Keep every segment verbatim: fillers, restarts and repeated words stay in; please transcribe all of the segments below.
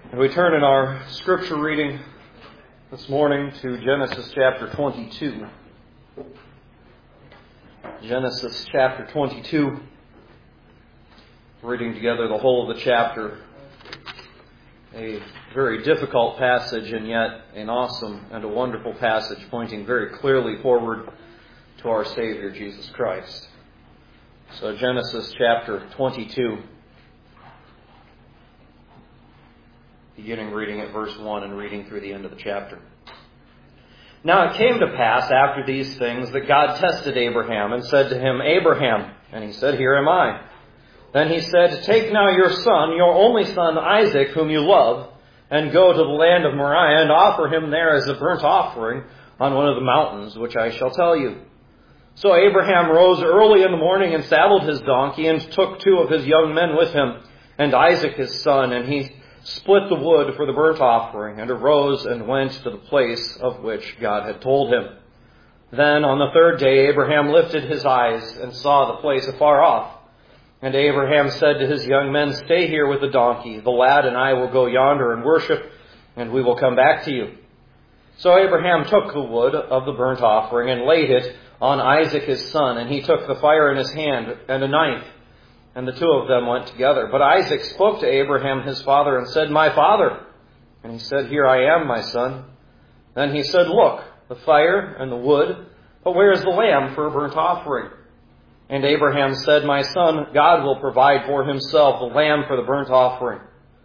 And we turn in our scripture reading this morning to Genesis chapter twenty-two. Genesis chapter twenty-two. Reading together the whole of the chapter. A very difficult passage and yet an awesome and a wonderful passage pointing very clearly forward to our Savior Jesus Christ. So Genesis chapter twenty-two. Beginning reading at verse one and reading through the end of the chapter. Now it came to pass after these things that God tested Abraham and said to him, Abraham. And he said, Here am I. Then he said, Take now your son, your only son Isaac, whom you love, and go to the land of Moriah and offer him there as a burnt offering on one of the mountains, which I shall tell you. So Abraham rose early in the morning and saddled his donkey and took two of his young men with him, and Isaac his son, and he split the wood for the burnt offering, and arose and went to the place of which God had told him. Then on the third day Abraham lifted his eyes and saw the place afar off. And Abraham said to his young men, Stay here with the donkey. The lad and I will go yonder and worship, and we will come back to you. So Abraham took the wood of the burnt offering and laid it on Isaac his son, and he took the fire in his hand and a knife. And the two of them went together. But Isaac spoke to Abraham his father and said, My father. And he said, Here I am, my son. Then he said, Look, the fire and the wood, but where is the lamb for a burnt offering? And Abraham said, My son, God will provide for himself the lamb for the burnt offering.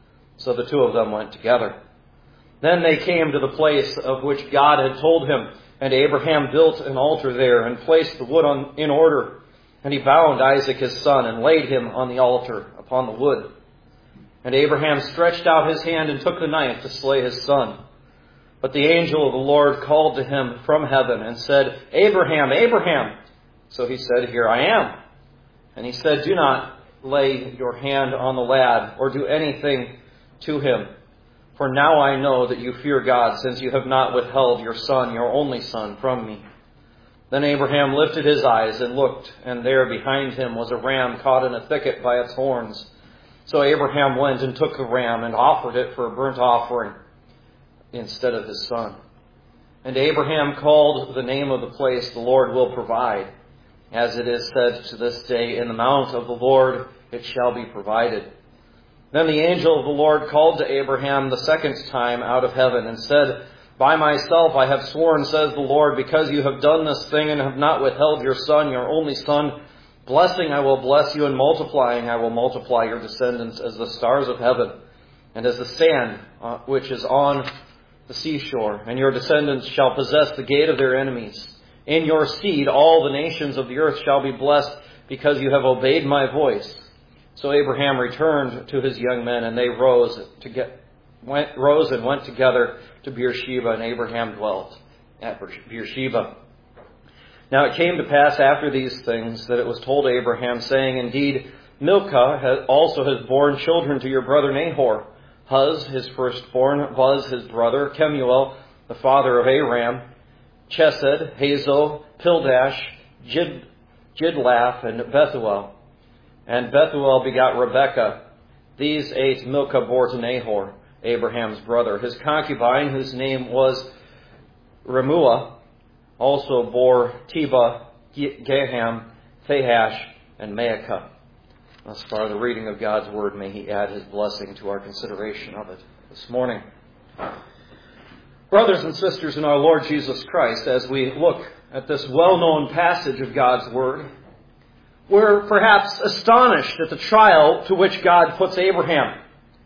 So the two of them went together. Then they came to the place of which God had told him. And Abraham built an altar there and placed the wood on, in order. And he bound Isaac his son and laid him on the altar upon the wood. And Abraham stretched out his hand and took the knife to slay his son. But the angel of the Lord called to him from heaven and said, Abraham, Abraham. So he said, Here I am. And he said, Do not lay your hand on the lad or do anything to him. For now I know that you fear God, since you have not withheld your son, your only son, from me. Then Abraham lifted his eyes and looked, and there behind him was a ram caught in a thicket by its horns. So Abraham went and took the ram and offered it for a burnt offering instead of his son. And Abraham called the name of the place, The Lord will provide. As it is said to this day, In the mount of the Lord it shall be provided. Then the angel of the Lord called to Abraham the second time out of heaven and said, By myself I have sworn, says the Lord, because you have done this thing and have not withheld your son, your only son, blessing I will bless you, and multiplying I will multiply your descendants as the stars of heaven, and as the sand uh, which is on the seashore. And your descendants shall possess the gate of their enemies. In your seed all the nations of the earth shall be blessed, because you have obeyed my voice. So Abraham returned to his young men, and they rose to get went rose and went together to Beersheba, and Abraham dwelt at Beersheba. Now it came to pass after these things that it was told Abraham, saying, Indeed, Milcah also has borne children to your brother Nahor. Huz, his firstborn, Buz, his brother, Kemuel, the father of Aram, Chesed, Hazo, Pildash, Jid, Jidlaph, and Bethuel. And Bethuel begot Rebekah. These eight Milcah bore to Nahor, Abraham's brother. His concubine, whose name was Remuah, also bore Teba, Gaham, Thahash, and Maacah. Thus far the reading of God's Word. May He add His blessing to our consideration of it this morning. Brothers and sisters in our Lord Jesus Christ, as we look at this well-known passage of God's Word, we're perhaps astonished at the trial to which God puts Abraham.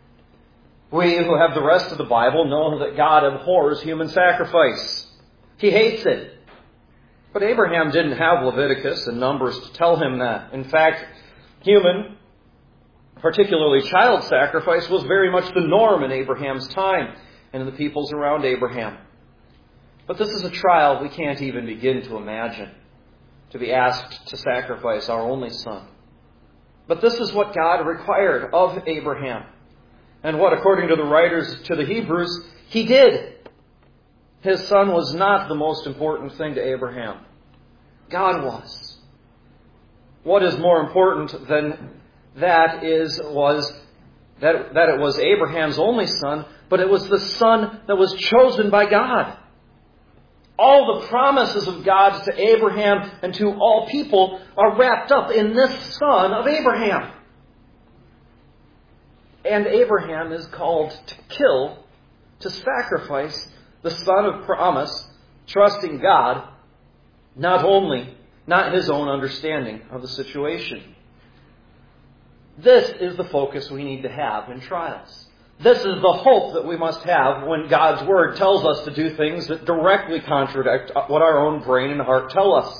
We who have the rest of the Bible know that God abhors human sacrifice. He hates it. But Abraham didn't have Leviticus and Numbers to tell him that. In fact, human, particularly child sacrifice, was very much the norm in Abraham's time and in the peoples around Abraham. But this is a trial we can't even begin to imagine, to be asked to sacrifice our only son. But this is what God required of Abraham, and what, according to the writers to the Hebrews, he did. His son was not the most important thing to Abraham. God was. What is more important than that is was that, that it was Abraham's only son, but it was the son that was chosen by God. All the promises of God to Abraham and to all people are wrapped up in this son of Abraham. And Abraham is called to kill, to sacrifice the son of promise, trusting God, not only, not his own understanding of the situation. This is the focus we need to have in trials. This is the hope that we must have when God's Word tells us to do things that directly contradict what our own brain and heart tell us.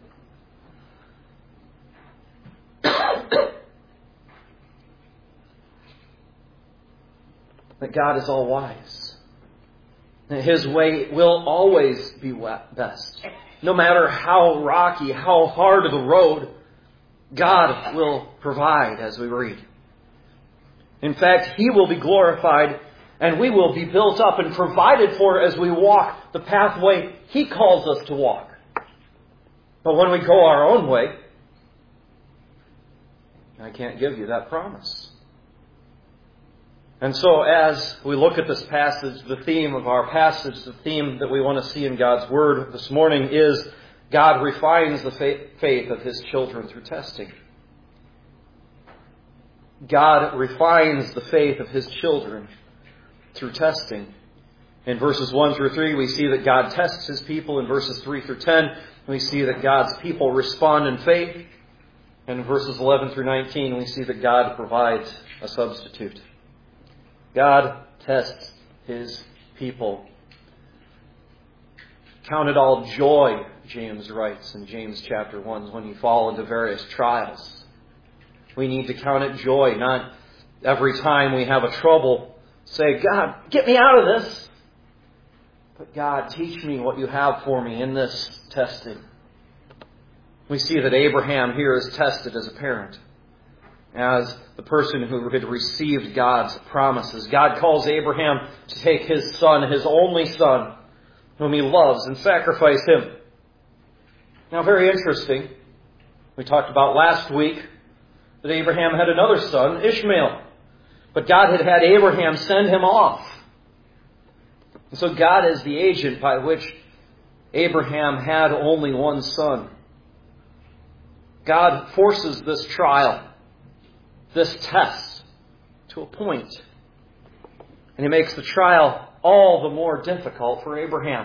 That God is all wise. That His way will always be best. No matter how rocky, how hard of a road, God will provide, as we read. In fact, He will be glorified, and we will be built up and provided for as we walk the pathway He calls us to walk. But when we go our own way, I can't give you that promise. And so as we look at this passage, the theme of our passage, the theme that we want to see in God's Word this morning is God refines the faith of His children through testing. God refines the faith of His children through testing. In verses one through three, we see that God tests His people. In verses three through ten, we see that God's people respond in faith. And in verses eleven through nineteen, we see that God provides a substitute. God tests His people. Count it all joy, James writes in James chapter one, when you fall into various trials. We need to count it joy, not every time we have a trouble, say, God, get me out of this. But God, teach me what you have for me in this testing. We see that Abraham here is tested as a parent, as the person who had received God's promises. God calls Abraham to take his son, his only son, whom he loves, and sacrifice him. Now, very interesting. We talked about last week that Abraham had another son, Ishmael. But God had had Abraham send him off. And so God is the agent by which Abraham had only one son. God forces this trial, this test, to a point. And He makes the trial all the more difficult for Abraham.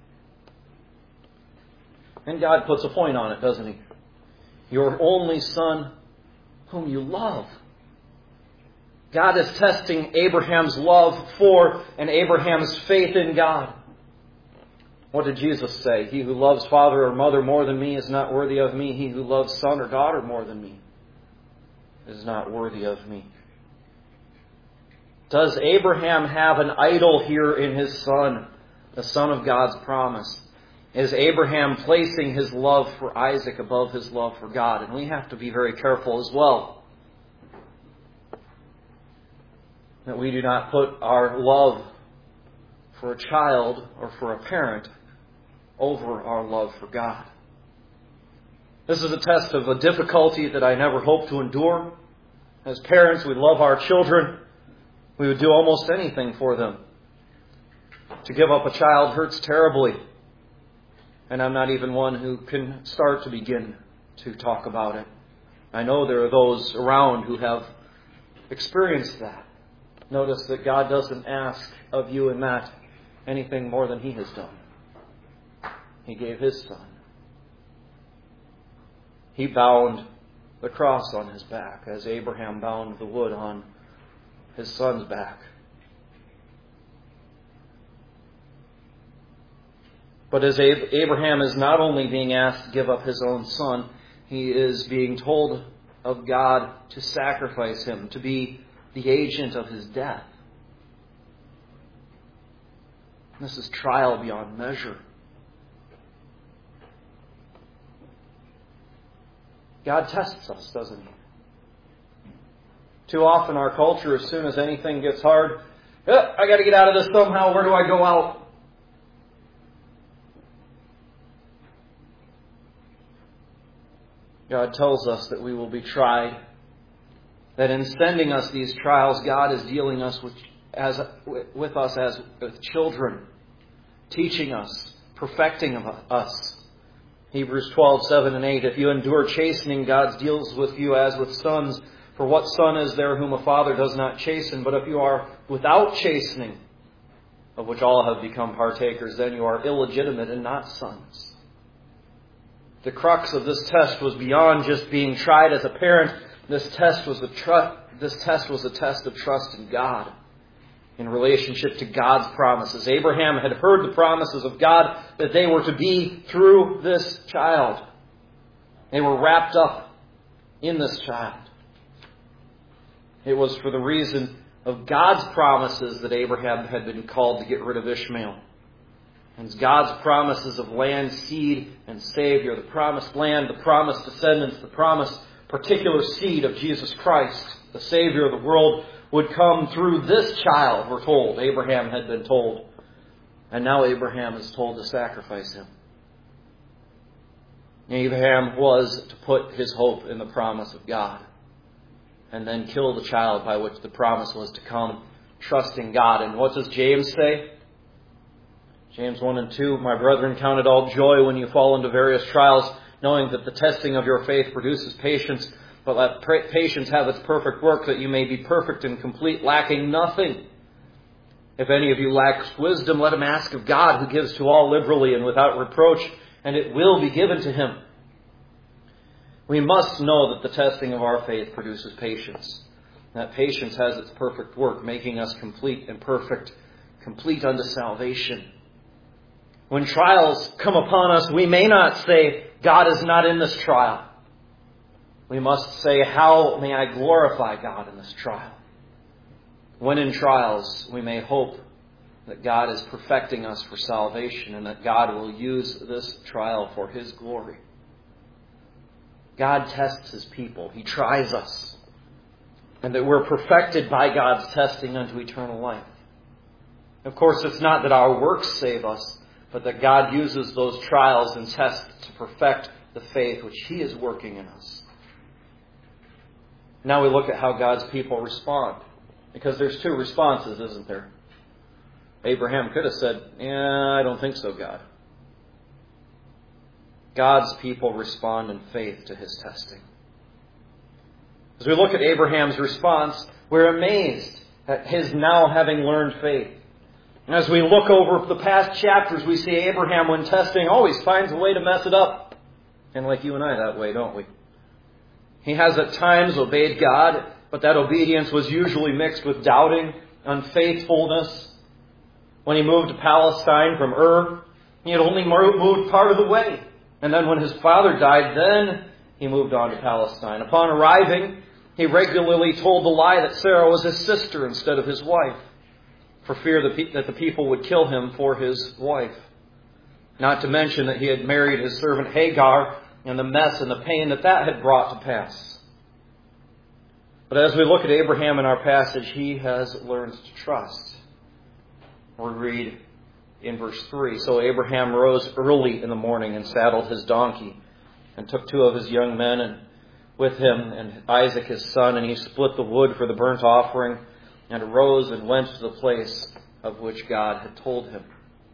And God puts a point on it, doesn't He? Your only son, whom you love. God is testing Abraham's love for and Abraham's faith in God. What did Jesus say? He who loves father or mother more than me is not worthy of me. He who loves son or daughter more than me is not worthy of me. Does Abraham have an idol here in his son, the son of God's promise? Is Abraham placing his love for Isaac above his love for God? And we have to be very careful as well, that we do not put our love for a child or for a parent over our love for God. This is a test of a difficulty that I never hope to endure. As parents, we love our children. We would do almost anything for them. To give up a child hurts terribly. And I'm not even one who can start to begin to talk about it. I know there are those around who have experienced that. Notice that God doesn't ask of you and Matt anything more than He has done. He gave His Son. He bound the cross on His back as Abraham bound the wood on his son's back. But as Abraham is not only being asked to give up his own son, he is being told of God to sacrifice him, to be the agent of his death. This is trial beyond measure. God tests us, doesn't He? Too often our culture, as soon as anything gets hard, oh, I got to get out of this somehow. Where do I go out? God tells us that we will be tried, that in sending us these trials, God is dealing us with, as, with us as with children, teaching us, perfecting us. Hebrews twelve, seven and eight. If you endure chastening, God deals with you as with sons. For what son is there whom a father does not chasten? But if you are without chastening, of which all have become partakers, then you are illegitimate and not sons. The crux of this test was beyond just being tried as a parent. This test was a tr- this test was a test of trust in God, in relationship to God's promises. Abraham had heard the promises of God that they were to be through this child. They were wrapped up in this child. It was for the reason of God's promises that Abraham had been called to get rid of Ishmael. And God's promises of land, seed, and Savior, the promised land, the promised descendants, the promised particular seed of Jesus Christ, the Savior of the world, would come through this child, we're told. Abraham had been told. And now Abraham is told to sacrifice him. Abraham was to put his hope in the promise of God, and then kill the child by which the promise was to come, trusting God. And what does James say? James one and two, my brethren, count it all joy when you fall into various trials, knowing that the testing of your faith produces patience. But let patience have its perfect work, that you may be perfect and complete, lacking nothing. If any of you lacks wisdom, let him ask of God, who gives to all liberally and without reproach, and it will be given to him. We must know that the testing of our faith produces patience. That patience has its perfect work, making us complete and perfect, complete unto salvation. When trials come upon us, we may not say, God is not in this trial. We must say, how may I glorify God in this trial? When in trials, we may hope that God is perfecting us for salvation and that God will use this trial for His glory. God tests His people. He tries us. And that we're perfected by God's testing unto eternal life. Of course, it's not that our works save us, but that God uses those trials and tests to perfect the faith which He is working in us. Now we look at how God's people respond. Because there's two responses, isn't there? Abraham could have said, yeah, I don't think so, God. God's people respond in faith to His testing. As we look at Abraham's response, we're amazed at his now having learned faith. And as we look over the past chapters, we see Abraham, when testing, always finds a way to mess it up. And like you and I that way, don't we? He has at times obeyed God, but that obedience was usually mixed with doubting, unfaithfulness. When he moved to Palestine from Ur, he had only moved part of the way. And then when his father died, then he moved on to Palestine. Upon arriving, he regularly told the lie that Sarah was his sister instead of his wife, for fear that the people would kill him for his wife. Not to mention that he had married his servant Hagar, and the mess and the pain that that had brought to pass. But as we look at Abraham in our passage, he has learned to trust. We read in verse three, so Abraham rose early in the morning and saddled his donkey, and took two of his young men and with him and Isaac his son, and he split the wood for the burnt offering, and arose and went to the place of which God had told him.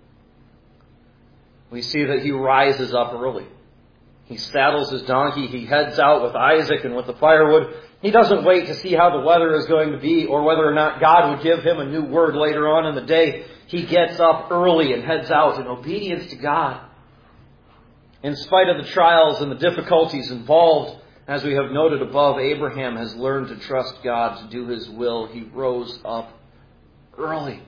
We see that he rises up early. He saddles his donkey. He heads out with Isaac and with the firewood. He doesn't wait to see how the weather is going to be or whether or not God would give him a new word later on in the day. He gets up early and heads out in obedience to God. In spite of the trials and the difficulties involved, as we have noted above, Abraham has learned to trust God to do His will. He rose up early.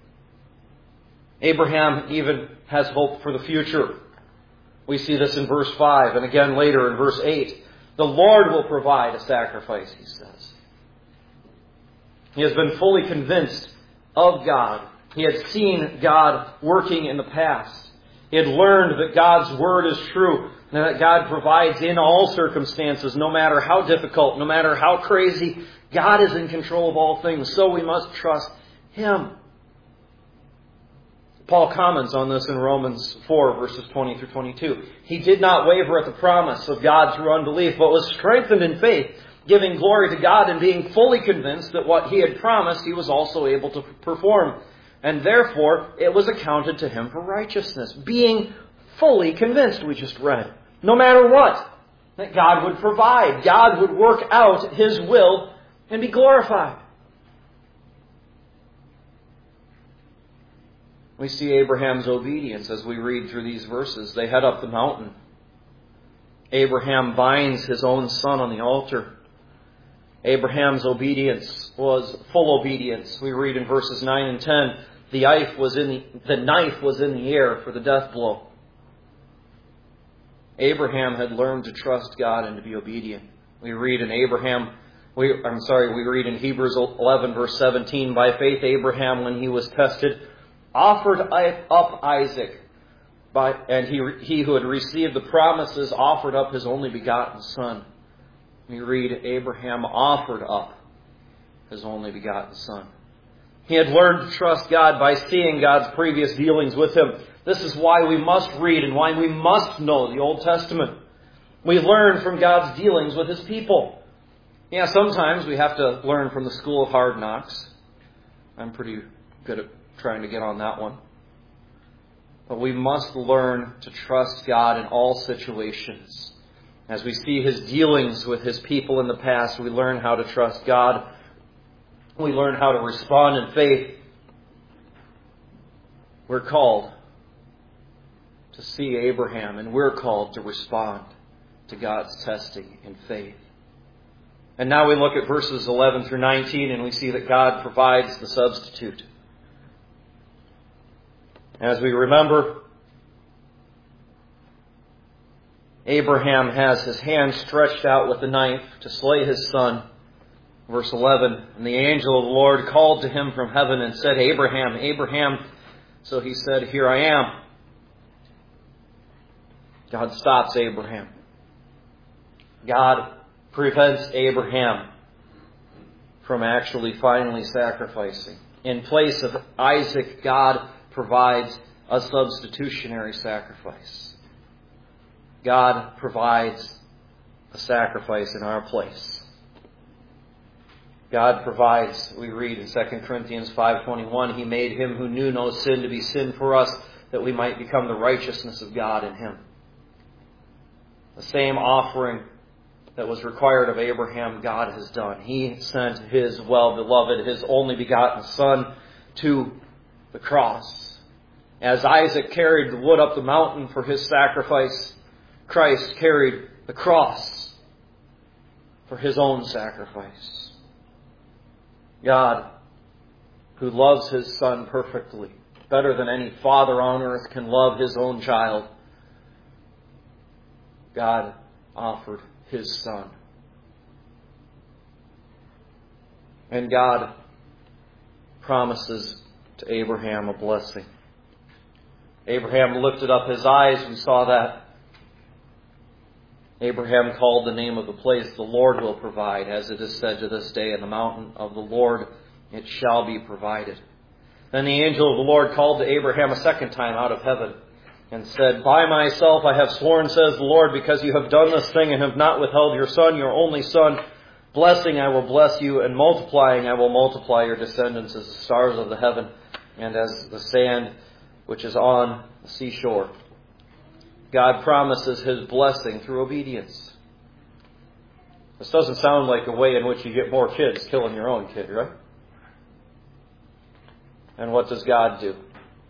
Abraham even has hope for the future. We see this in verse five, and again later in verse eight. The Lord will provide a sacrifice, he says. He has been fully convinced of God. He had seen God working in the past. He had learned that God's word is true, and that God provides in all circumstances, no matter how difficult, no matter how crazy. God is in control of all things, so we must trust Him. Paul comments on this in Romans four, verses twenty through twenty-two. He did not waver at the promise of God through unbelief, but was strengthened in faith, giving glory to God and being fully convinced that what he had promised he was also able to perform. And therefore, it was accounted to him for righteousness. Being fully convinced, we just read. No matter what, that God would provide. God would work out his will and be glorified. We see Abraham's obedience as we read through these verses. They head up the mountain. Abraham binds his own son on the altar. Abraham's obedience was full obedience. We read in verses nine and ten, the knife was in the, the knife was in the air for the death blow. Abraham had learned to trust God and to be obedient. We read in Abraham, we, I'm sorry, we read in Hebrews eleven verse seventeen, by faith Abraham, when he was tested, offered up Isaac, by, and he, he who had received the promises offered up his only begotten son. We read Abraham offered up his only begotten son. He had learned to trust God by seeing God's previous dealings with him. This is why we must read and why we must know the Old Testament. We learn from God's dealings with his people. Yeah, sometimes we have to learn from the school of hard knocks. I'm pretty good at trying to get on that one. But we must learn to trust God in all situations. As we see his dealings with his people in the past, we learn how to trust God. We learn how to respond in faith. We're called to see Abraham, and we're called to respond to God's testing in faith. And now we look at verses eleven through nineteen, and we see that God provides the substitute. As we remember, Abraham has his hand stretched out with the knife to slay his son. Verse eleven, and the angel of the Lord called to him from heaven and said, Abraham, Abraham. So he said, here I am. God stops Abraham. God prevents Abraham from actually finally sacrificing. In place of Isaac, God provides a substitutionary sacrifice. God provides a sacrifice in our place. God provides, we read in Second Corinthians five twenty-one, He made him who knew no sin to be sin for us, that we might become the righteousness of God in him. The same offering that was required of Abraham, God has done. He sent his well-beloved, his only begotten Son to the cross. As Isaac carried the wood up the mountain for his sacrifice, Christ carried the cross for his own sacrifice. God, who loves his Son perfectly, better than any father on earth can love his own child, God offered his Son. And God promises to Abraham a blessing. Abraham lifted up his eyes. We saw that. Abraham called the name of the place, the Lord will provide, as it is said to this day, in the mountain of the Lord it shall be provided. Then the angel of the Lord called to Abraham a second time out of heaven and said, By myself I have sworn, says the Lord, because you have done this thing and have not withheld your son, your only son. Blessing I will bless you, and multiplying I will multiply your descendants as the stars of the heaven and as the sand which is on the seashore. God promises his blessing through obedience. This doesn't sound like a way in which you get more kids killing your own kid, right? And what does God do?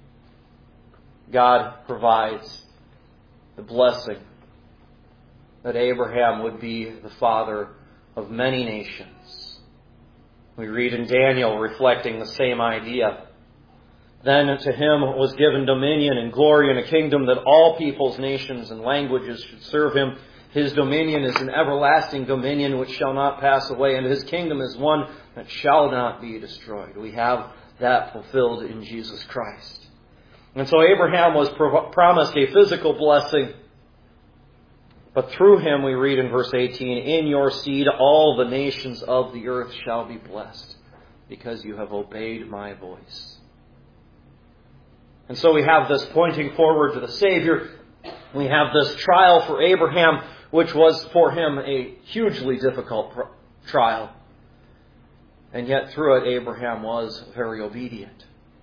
God provides the blessing that Abraham would be the father of many nations. We read in Daniel reflecting the same idea. Then to him was given dominion and glory and a kingdom that all peoples, nations, and languages should serve him. His dominion is an everlasting dominion which shall not pass away, and his kingdom is one that shall not be destroyed. We have that fulfilled in Jesus Christ. And so Abraham was pro- promised a physical blessing. But through him, we read in verse eighteen, In your seed all the nations of the earth shall be blessed, because you have obeyed my voice. And so we have this pointing forward to the Savior. We have this trial for Abraham, which was for him a hugely difficult trial. And yet through it, Abraham was very obedient.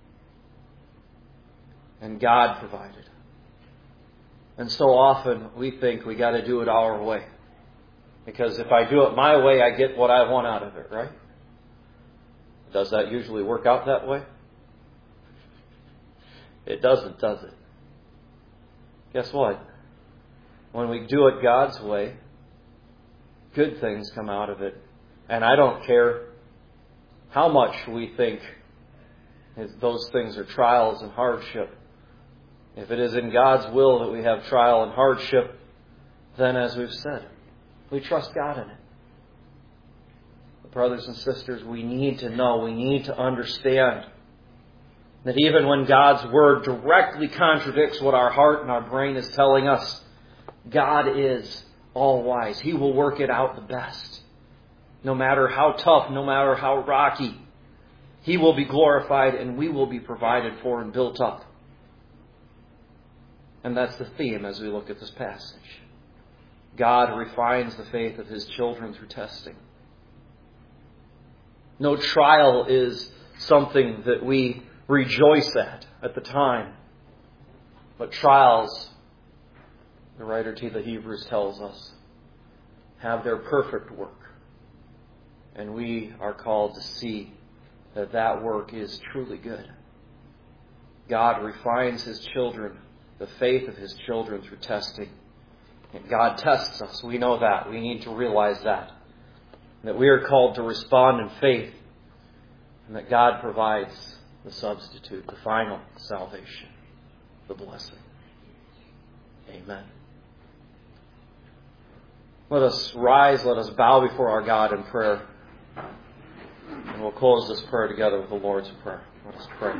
And God provided. And so often we think we got to do it our way. Because if I do it my way, I get what I want out of it, right? Does that usually work out that way? It doesn't, does it? Guess what? When we do it God's way, good things come out of it. And I don't care how much we think those things are trials and hardship. If it is in God's will that we have trial and hardship, then as we've said, we trust God in it. But brothers and sisters, we need to know, we need to understand that even when God's Word directly contradicts what our heart and our brain is telling us, God is all-wise. He will work it out the best. No matter how tough, no matter how rocky, He will be glorified and we will be provided for and built up. And that's the theme as we look at this passage. God refines the faith of His children through testing. No trial is something that we rejoice at at the time. But trials, the writer to the Hebrews tells us, have their perfect work. And we are called to see that that work is truly good. God refines His children, the faith of His children through testing. And God tests us. We know that. We need to realize that. That we are called to respond in faith. And that God provides the substitute, the final salvation, the blessing. Amen. Let us rise, let us bow before our God in prayer. And we'll close this prayer together with the Lord's Prayer. Let us pray.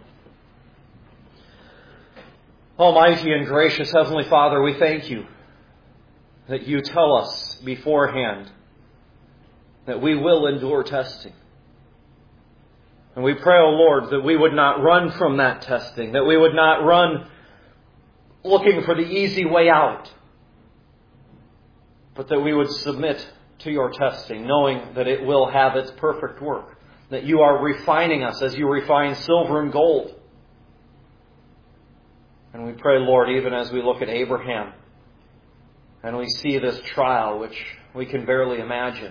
Almighty and gracious Heavenly Father, we thank You that You tell us beforehand that we will endure testing. And we pray, O Lord, that we would not run from that testing, that we would not run looking for the easy way out, but that we would submit to Your testing, knowing that it will have its perfect work, that You are refining us as You refine silver and gold. And we pray, Lord, even as we look at Abraham, and we see this trial, which we can barely imagine,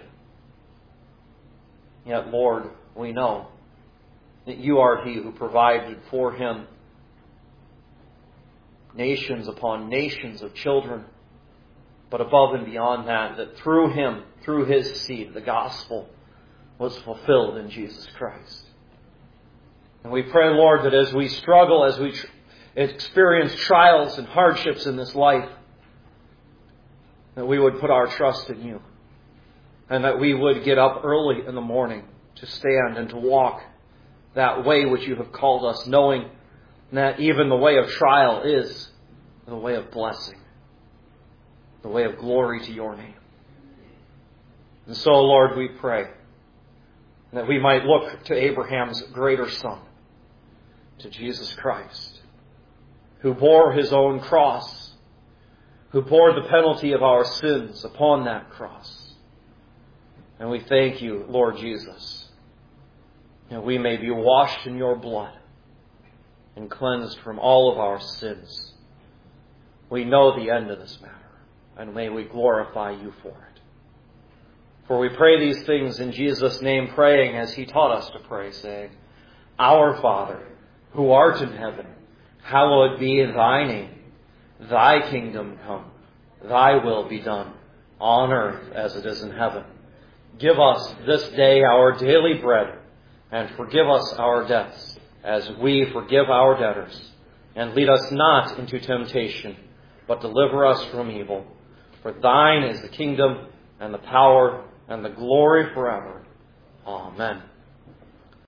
yet, Lord, we know that You are He who provided for him nations upon nations of children. But above and beyond that, that through Him, through His seed, the gospel was fulfilled in Jesus Christ. And we pray, Lord, that as we struggle, as we tr- experience trials and hardships in this life, that we would put our trust in You. And that we would get up early in the morning to stand and to walk that way which You have called us, knowing that even the way of trial is the way of blessing, the way of glory to Your name. And so, Lord, we pray that we might look to Abraham's greater son, to Jesus Christ, who bore His own cross, who bore the penalty of our sins upon that cross. And we thank You, Lord Jesus, that we may be washed in Your blood and cleansed from all of our sins. We know the end of this matter, and may we glorify You for it. For we pray these things in Jesus' name, praying as He taught us to pray, saying, Our Father, who art in heaven, hallowed be Thy name. Thy kingdom come, Thy will be done, on earth as it is in heaven. Give us this day our daily bread, and forgive us our debts, as we forgive our debtors. And lead us not into temptation, but deliver us from evil. For Thine is the kingdom, and the power, and the glory forever. Amen.